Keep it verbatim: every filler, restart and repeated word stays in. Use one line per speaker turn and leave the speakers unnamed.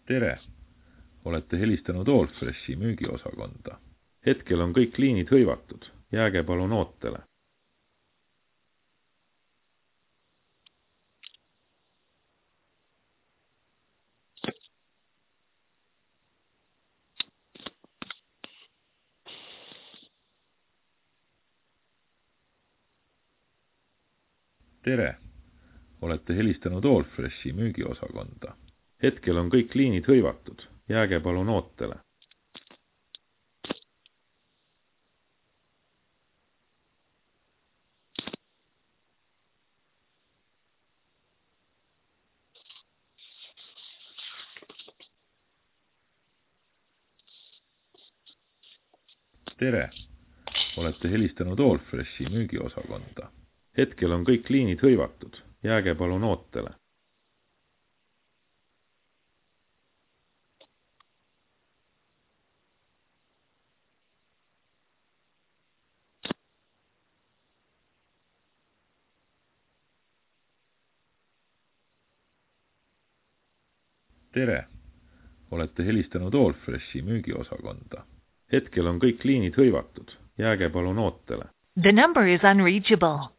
Tere! Olete helistanud Allfreshi müügiosakonda. Hetkel on kõik liinid hõivatud. Jääge palun ootele. Tere! Olete helistanud Allfreshi müügiosakonda. Hetkel on kõik liinid hõivatud. Jääge palun ootele. Tere! Olete helistanud Allfreshi müügiosakonda. Hetkel on kõik liinid hõivatud. Jääge palun ootele. Tere! Olete helistanud Allfreshi müügiosakonda. Hetkel on kõik liinid hõivatud. Jääge palun ootele.
The number is unreachable.